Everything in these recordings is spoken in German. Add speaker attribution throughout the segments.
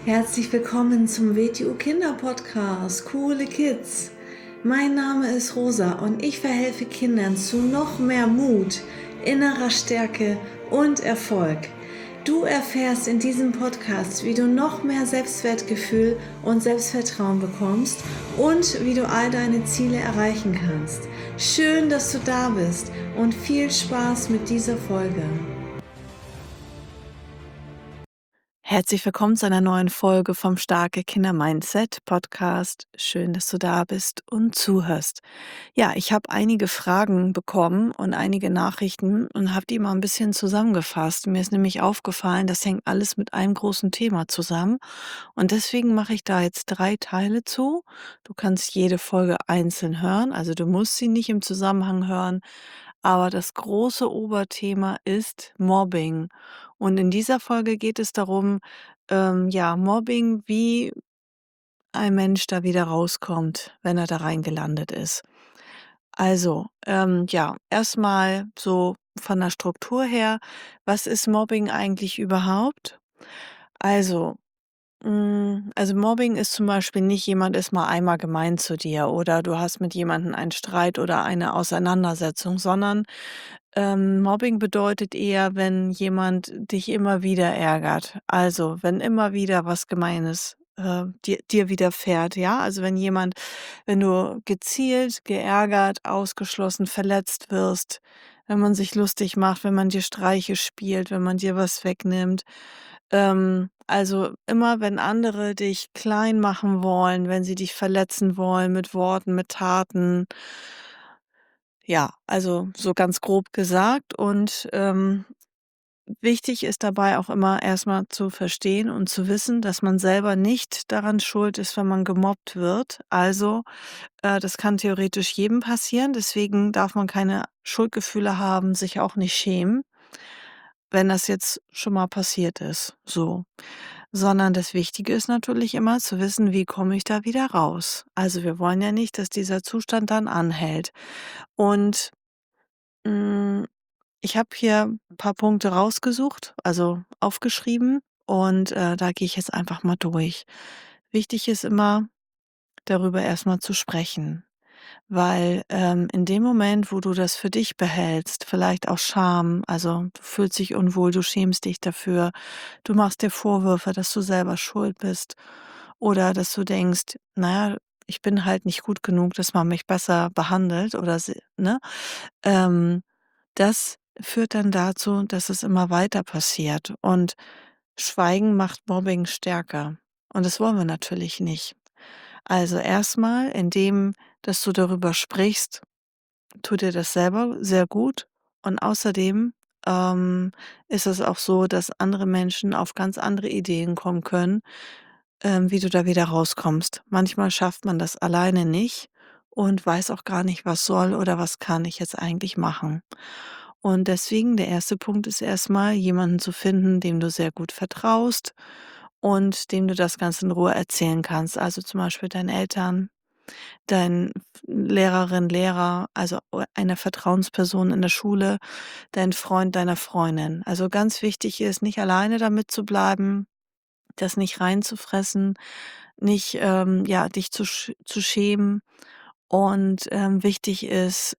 Speaker 1: Herzlich willkommen zum WTU Kinder Podcast, Coole Kids. Mein Name ist Rosa und ich verhelfe Kindern zu noch mehr Mut, innerer Stärke und Erfolg. Du erfährst in diesem Podcast, wie du noch mehr Selbstwertgefühl und Selbstvertrauen bekommst und wie du all deine Ziele erreichen kannst. Schön, dass du da bist und viel Spaß mit dieser Folge.
Speaker 2: Herzlich willkommen zu einer neuen Folge vom Starke Kinder Mindset Podcast. Schön, dass du da bist und zuhörst. Ja, ich habe einige Fragen bekommen und einige Nachrichten und habe die mal ein bisschen zusammengefasst. Mir ist nämlich aufgefallen, das hängt alles mit einem großen Thema zusammen. Und deswegen mache ich da jetzt 3 Teile zu. Du kannst jede Folge einzeln hören, also du musst sie nicht im Zusammenhang hören. Aber das große Oberthema ist Mobbing. Und in dieser Folge geht es darum, ja, Mobbing, wie ein Mensch da wieder rauskommt, wenn er da reingelandet ist. Also, ja, erstmal so von der Struktur her, was ist Mobbing eigentlich überhaupt? Also, also Mobbing ist zum Beispiel nicht, jemand ist mal einmal gemein zu dir oder du hast mit jemandem einen Streit oder eine Auseinandersetzung, sondern Mobbing bedeutet eher, wenn jemand dich immer wieder ärgert. Also, wenn immer wieder was Gemeines, dir widerfährt, ja? Also, wenn du gezielt, geärgert, ausgeschlossen, verletzt wirst, wenn man sich lustig macht, wenn man dir Streiche spielt, wenn man dir was wegnimmt. Also, immer wenn andere dich klein machen wollen, wenn sie dich verletzen wollen mit Worten, mit Taten. Ja, also so ganz grob gesagt und, wichtig ist dabei auch immer erstmal zu verstehen und zu wissen, dass man selber nicht daran schuld ist, wenn man gemobbt wird. Also, das kann theoretisch jedem passieren, deswegen darf man keine Schuldgefühle haben, sich auch nicht schämen, wenn das jetzt schon mal passiert ist, so. Sondern das Wichtige ist natürlich immer zu wissen, wie komme ich da wieder raus? Also, wir wollen ja nicht, dass dieser Zustand dann anhält. Und, hm ich habe hier 'n paar Punkte rausgesucht, also aufgeschrieben und, da gehe ich jetzt einfach mal durch. Wichtig ist immer, darüber erst mal zu sprechen, weil, in dem Moment, wo du das für dich behältst, vielleicht auch Scham, also du fühlst dich unwohl, du schämst dich dafür, du machst dir Vorwürfe, dass du selber schuld bist oder dass du denkst: „Na ja, ich bin halt nicht gut genug, dass man mich besser behandelt“ oder ne? Ähm Das führt dann dazu, dass es immer weiter passiert und Schweigen macht Mobbing stärker und das wollen wir natürlich nicht. Also, erstmal, indem, dass du darüber sprichst, tut dir das selber sehr gut und außerdem, ist es auch so, dass andere Menschen auf ganz andere Ideen kommen können, wie du da wieder rauskommst. Manchmal schafft man das alleine nicht und weiß auch gar nicht, was soll oder was kann ich jetzt eigentlich machen. Und deswegen der erste Punkt ist erstmal jemanden zu finden, dem du sehr gut vertraust und dem du das Ganze in Ruhe erzählen kannst. Also, zum Beispiel deinen Eltern, deinen Lehrerin, Lehrer, also eine Vertrauensperson in der Schule, dein Freund deiner Freundin. Also, ganz wichtig ist, nicht alleine damit zu bleiben, das nicht reinzufressen, nicht, ja, dich zu schämen. Und, wichtig ist,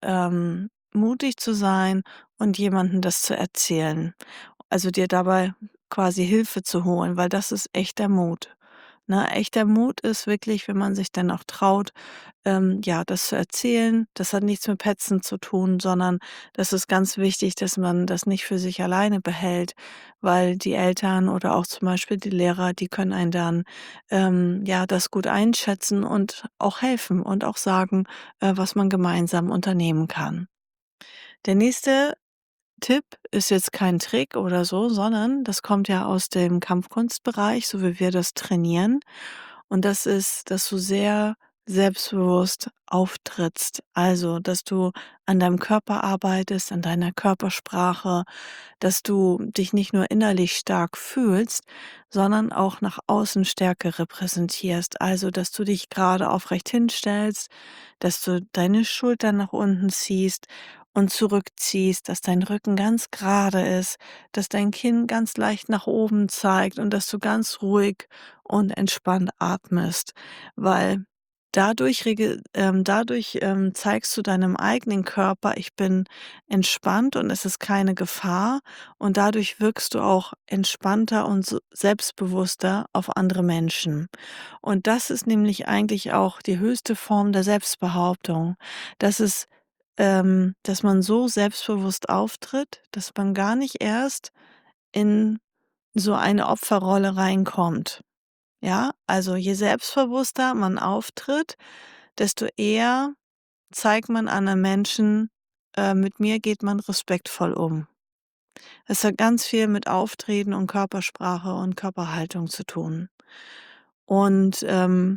Speaker 2: mutig zu sein und jemandem das zu erzählen. Also, dir dabei quasi Hilfe zu holen, weil das ist echter Mut. Ne, echter Mut ist wirklich, wenn man sich dann auch traut, ja, das zu erzählen. Das hat nichts mit Petzen zu tun, sondern das ist ganz wichtig, dass man das nicht für sich alleine behält, weil die Eltern oder auch zum Beispiel die Lehrer, die können einen dann, ja, das gut einschätzen und auch helfen und auch sagen, was man gemeinsam unternehmen kann. Der nächste Tipp ist jetzt kein Trick oder so, sondern das kommt ja aus dem Kampfkunstbereich, so wie wir das trainieren. Und das ist, dass du sehr selbstbewusst auftrittst. Also, dass du an deinem Körper arbeitest, an deiner Körpersprache, dass du dich nicht nur innerlich stark fühlst, sondern auch nach außen Stärke repräsentierst. Also, dass du dich gerade aufrecht hinstellst, dass du deine Schultern nach unten ziehst und zurückziehst, dass dein Rücken ganz gerade ist, dass dein Kinn ganz leicht nach oben zeigt und dass du ganz ruhig und entspannt atmest, weil dadurch zeigst du deinem eigenen Körper: „Ich bin entspannt und es ist keine Gefahr“, und dadurch wirkst du auch entspannter und selbstbewusster auf andere Menschen. Und das ist nämlich eigentlich auch die höchste Form der Selbstbehauptung. Das ist dass man so selbstbewusst auftritt, dass man gar nicht erst in so eine Opferrolle reinkommt. Ja, also je selbstbewusster man auftritt, desto eher zeigt man anderen Menschen, mit mir geht man respektvoll um. Es hat ganz viel mit Auftreten und Körpersprache und Körperhaltung zu tun. Und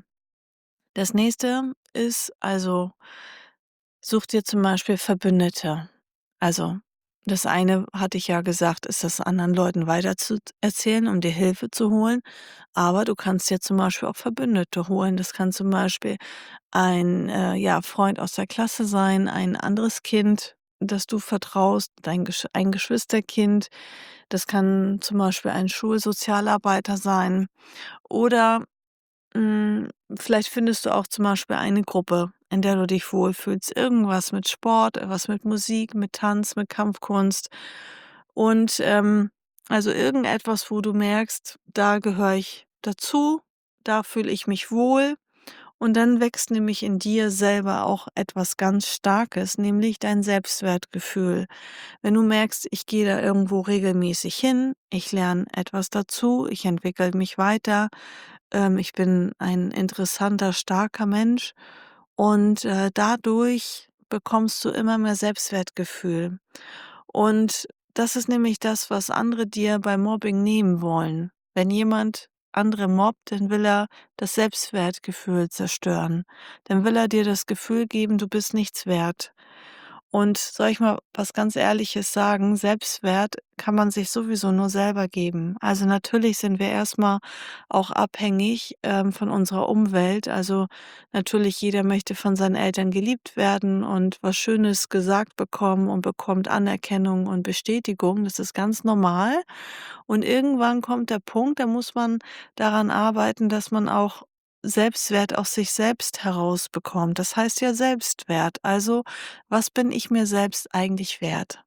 Speaker 2: das nächste ist also, such dir zum Beispiel Verbündete. Also, das eine hatte ich ja gesagt, ist das anderen Leuten weiter zu erzählen, um dir Hilfe zu holen. Aber du kannst dir zum Beispiel auch Verbündete holen. Das kann zum Beispiel ein, ja, Freund aus der Klasse sein, ein anderes Kind, das du vertraust, ein Geschwisterkind. Das kann zum Beispiel ein Schulsozialarbeiter sein. Oder vielleicht findest du auch zum Beispiel eine Gruppe, in der du dich wohlfühlst. Irgendwas mit Sport, was mit Musik, mit Tanz, mit Kampfkunst. Und, also irgendetwas, wo du merkst, da gehöre ich dazu, da fühle ich mich wohl. Und dann wächst nämlich in dir selber auch etwas ganz Starkes, nämlich dein Selbstwertgefühl. Wenn du merkst, ich gehe da irgendwo regelmäßig hin, ich lerne etwas dazu, ich entwickle mich weiter, ich bin ein interessanter, starker Mensch und, dadurch bekommst du immer mehr Selbstwertgefühl. Und das ist nämlich das, was andere dir bei Mobbing nehmen wollen. Wenn jemand andere mobbt, dann will er das Selbstwertgefühl zerstören. Dann will er dir das Gefühl geben, du bist nichts wert. Und soll ich mal was ganz Ehrliches sagen? Selbstwert kann man sich sowieso nur selber geben. Also natürlich sind wir erstmal auch abhängig von unserer Umwelt. Also natürlich, jeder möchte von seinen Eltern geliebt werden und was Schönes gesagt bekommen und bekommt Anerkennung und Bestätigung. Das ist ganz normal. Und irgendwann kommt der Punkt, da muss man daran arbeiten, dass man auch Selbstwert aus sich selbst herausbekommt. Das heißt ja Selbstwert. Also, was bin ich mir selbst eigentlich wert?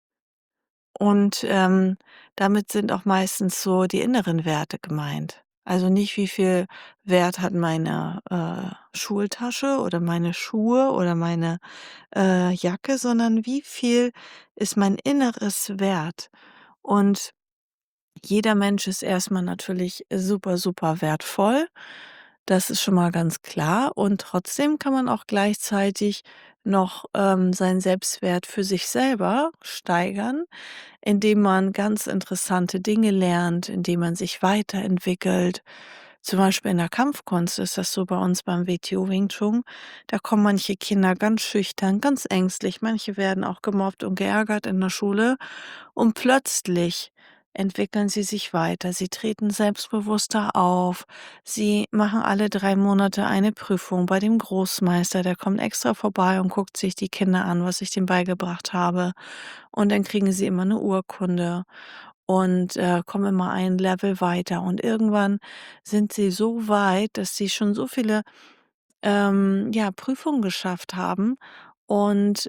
Speaker 2: Und, damit sind auch meistens so die inneren Werte gemeint. Also nicht, wie viel Wert hat meine, Schultasche oder meine Schuhe oder meine, Jacke, sondern wie viel ist mein Inneres wert? Und jeder Mensch ist erstmal natürlich super, super wertvoll. Das ist schon mal ganz klar. Und trotzdem kann man auch gleichzeitig noch, seinen Selbstwert für sich selber steigern, indem man ganz interessante Dinge lernt, indem man sich weiterentwickelt. Zum Beispiel in der Kampfkunst ist das so bei uns beim WTO Wing Chun. Da kommen manche Kinder ganz schüchtern, ganz ängstlich. Manche werden auch gemobbt und geärgert in der Schule. Und plötzlich entwickeln sie sich weiter. Sie treten selbstbewusster auf. Sie machen alle 3 Monate eine Prüfung bei dem Großmeister. Der kommt extra vorbei und guckt sich die Kinder an, was ich denen beigebracht habe. Und dann kriegen sie immer eine Urkunde und, kommen immer ein Level weiter. Und irgendwann sind sie so weit, dass sie schon so viele, ja, Prüfungen geschafft haben und,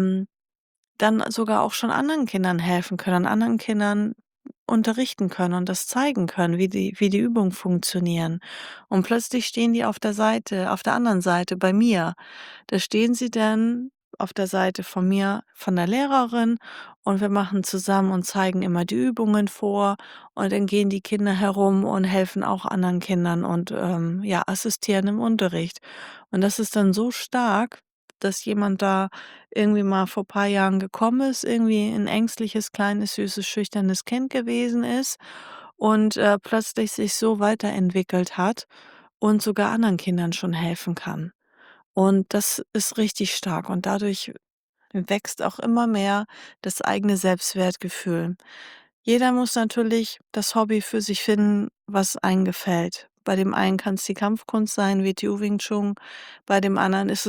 Speaker 2: dann sogar auch schon anderen Kindern helfen können, anderen Kindern unterrichten können und das zeigen können, wie die Übungen funktionieren. Und plötzlich stehen die auf der anderen Seite bei mir. Da stehen sie dann auf der Seite von mir, von der Lehrerin, und wir machen zusammen und zeigen immer die Übungen vor und dann gehen die Kinder herum und helfen auch anderen Kindern und, ja, assistieren im Unterricht. Und das ist dann so stark, dass jemand da irgendwie mal vor paar Jahren gekommen ist, irgendwie ein ängstliches, kleines, süßes, schüchternes Kind gewesen ist und, plötzlich sich so weiterentwickelt hat und sogar anderen Kindern schon helfen kann. Und das ist richtig stark und dadurch wächst auch immer mehr das eigene Selbstwertgefühl. Jeder muss natürlich das Hobby für sich finden, was einem gefällt. Bei dem einen kann es die Kampfkunst sein, WTO Wing Chun, bei dem anderen ist es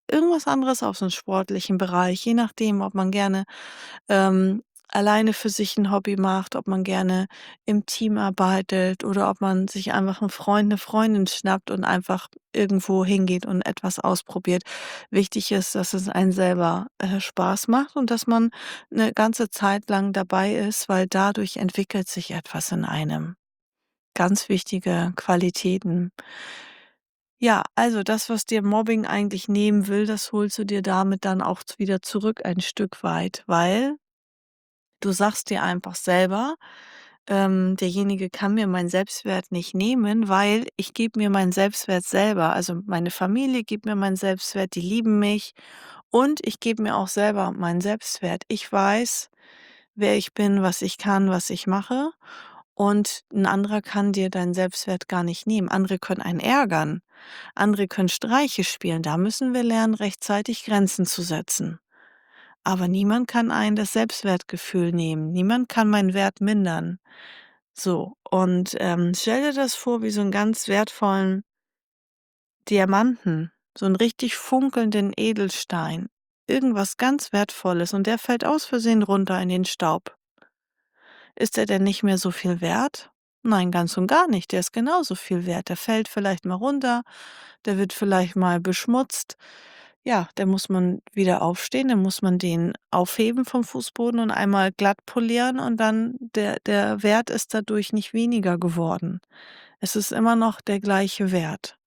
Speaker 2: irgendwas anderes aus dem sportlichen Bereich, je nachdem, ob man gerne, alleine für sich ein Hobby macht, ob man gerne im Team arbeitet oder ob man sich einfach einen Freund, eine Freundin schnappt und einfach irgendwo hingeht und etwas ausprobiert. Wichtig ist, dass es einen selber, Spaß macht und dass man eine ganze Zeit lang dabei ist, weil dadurch entwickelt sich etwas in einem. Ganz wichtige Qualitäten. Ja, also das, was dir Mobbing eigentlich nehmen will, das holst du dir damit dann auch wieder zurück ein Stück weit, weil du sagst dir einfach selber, derjenige kann mir meinen Selbstwert nicht nehmen, weil ich gebe mir meinen Selbstwert selber. Also meine Familie gibt mir meinen Selbstwert, die lieben mich und ich gebe mir auch selber meinen Selbstwert. Ich weiß, wer ich bin, was ich kann, was ich mache. Und ein anderer kann dir deinen Selbstwert gar nicht nehmen. Andere können einen ärgern. Andere können Streiche spielen. Da müssen wir lernen, rechtzeitig Grenzen zu setzen. Aber niemand kann einen das Selbstwertgefühl nehmen. Niemand kann meinen Wert mindern. So, und, stell dir das vor wie so einen ganz wertvollen Diamanten, so einen richtig funkelnden Edelstein, irgendwas ganz Wertvolles und der fällt aus Versehen runter in den Staub. Ist er denn nicht mehr so viel wert? Nein, ganz und gar nicht. Der ist genauso viel wert. Der fällt vielleicht mal runter, der wird vielleicht mal beschmutzt. Ja, dann muss man wieder aufstehen, dann muss man den aufheben vom Fußboden und einmal glatt polieren und dann der Wert ist dadurch nicht weniger geworden. Es ist immer noch der gleiche Wert.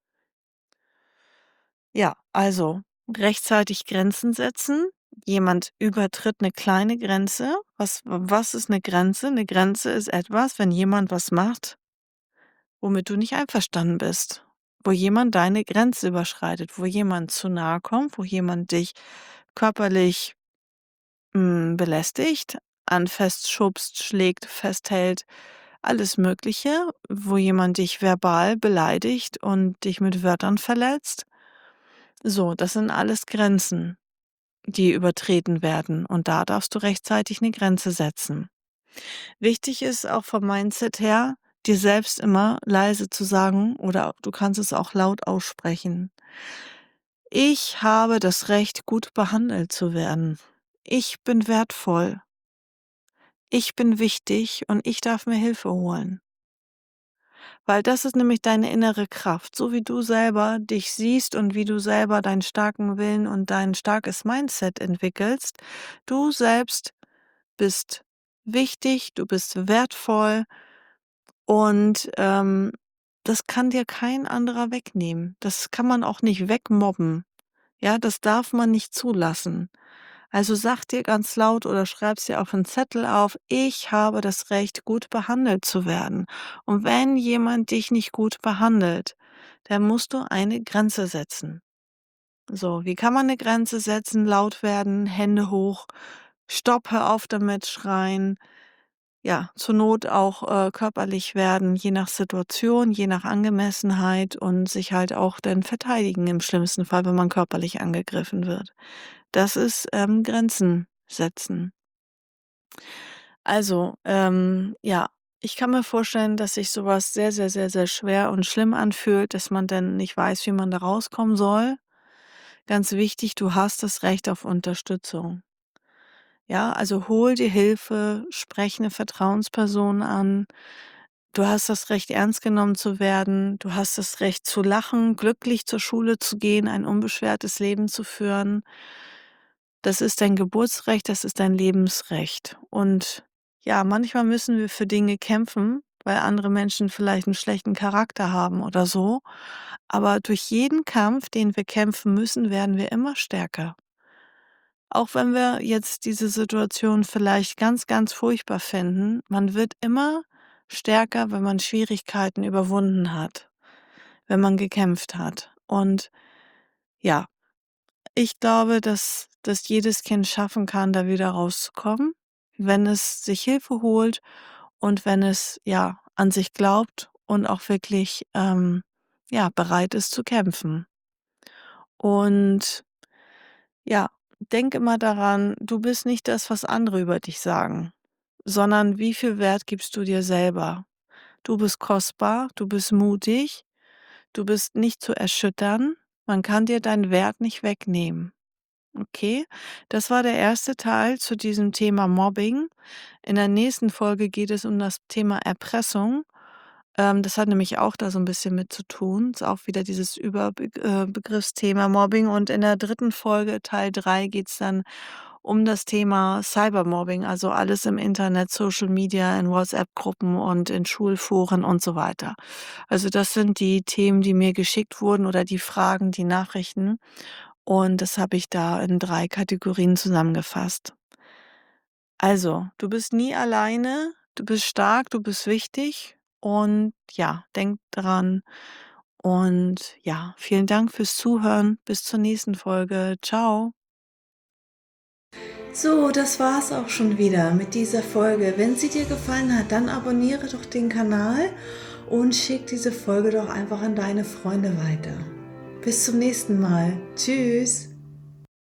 Speaker 2: Ja, also rechtzeitig Grenzen setzen. Jemand übertritt eine kleine Grenze. Was ist eine Grenze? Eine Grenze ist etwas, wenn jemand was macht, womit du nicht einverstanden bist, wo jemand deine Grenze überschreitet, wo jemand zu nahe kommt, wo jemand dich körperlich, belästigt, anfasst, schubst, schlägt, festhält, alles Mögliche, wo jemand dich verbal beleidigt und dich mit Wörtern verletzt. So, das sind alles Grenzen, die übertreten werden und da darfst du rechtzeitig eine Grenze setzen. Wichtig ist auch vom Mindset her, dir selbst immer leise zu sagen oder du kannst es auch laut aussprechen: „Ich habe das Recht, gut behandelt zu werden. Ich bin wertvoll. Ich bin wichtig und ich darf mir Hilfe holen.“ Weil das ist nämlich deine innere Kraft, so wie du selber dich siehst und wie du selber deinen starken Willen und dein starkes Mindset entwickelst. Du selbst bist wichtig, du bist wertvoll und, das kann dir kein anderer wegnehmen. Das kann man auch nicht wegmobben. Ja, das darf man nicht zulassen. Also sag dir ganz laut oder schreib's dir auf 'n Zettel auf: „Ich habe das Recht, gut behandelt zu werden.“ Und wenn jemand dich nicht gut behandelt, dann musst du eine Grenze setzen. So, wie kann man eine Grenze setzen? Laut werden, Hände hoch, „Stopp, hör auf damit“, schreien. Ja, zur Not auch, körperlich werden, je nach Situation, je nach Angemessenheit und sich halt auch dann verteidigen im schlimmsten Fall, wenn man körperlich angegriffen wird. Das ist, Grenzen setzen. Also, ja, ich kann mir vorstellen, dass sich sowas sehr, sehr, sehr, sehr schwer und schlimm anfühlt, dass man dann nicht weiß, wie man da rauskommen soll. Ganz wichtig, du hast das Recht auf Unterstützung. Ja, also hol dir Hilfe, sprech 'ne Vertrauensperson an. Du hast das Recht, ernst genommen zu werden. Du hast das Recht zu lachen, glücklich zur Schule zu gehen, ein unbeschwertes Leben zu führen. Das ist dein Geburtsrecht, das ist dein Lebensrecht. Und ja, manchmal müssen wir für Dinge kämpfen, weil andere Menschen vielleicht einen schlechten Charakter haben oder so. Aber durch jeden Kampf, den wir kämpfen müssen, werden wir immer stärker. Auch wenn wir jetzt diese Situation vielleicht ganz, ganz furchtbar finden, man wird immer stärker, wenn man Schwierigkeiten überwunden hat, wenn man gekämpft hat. Und ja, ich glaube, dass jedes Kind schaffen kann, da wieder rauszukommen, wenn es sich Hilfe holt und wenn es, ja, an sich glaubt und auch wirklich, ja, bereit ist zu kämpfen. Und ja, denk immer daran, du bist nicht das, was andere über dich sagen, sondern wie viel Wert gibst du dir selber? Du bist kostbar, du bist mutig, du bist nicht zu erschüttern Man kann dir deinen Wert nicht wegnehmen. Okay, das war der erste Teil zu diesem Thema Mobbing. In der nächsten Folge geht es um das Thema Erpressung. Das hat nämlich auch da so ein bisschen mit zu tun. Ist auch wieder dieses Begriffsthema Mobbing. Und in der dritten Folge, Teil 3, geht es dann um das Thema Cybermobbing, also alles im Internet, Social Media, in WhatsApp-Gruppen und in Schulforen und so weiter. Also, das sind die Themen, die mir geschickt wurden oder die Fragen, die Nachrichten. Und das habe ich da in 3 Kategorien zusammengefasst. Also, du bist nie alleine, du bist stark, du bist wichtig und ja, denk dran. Und ja, vielen Dank fürs Zuhören. Bis zur nächsten Folge. Ciao.
Speaker 1: So, das war's auch schon wieder mit dieser Folge. Wenn sie dir gefallen hat, dann abonniere doch den Kanal und schick diese Folge doch einfach an deine Freunde weiter. Bis zum nächsten Mal. Tschüss.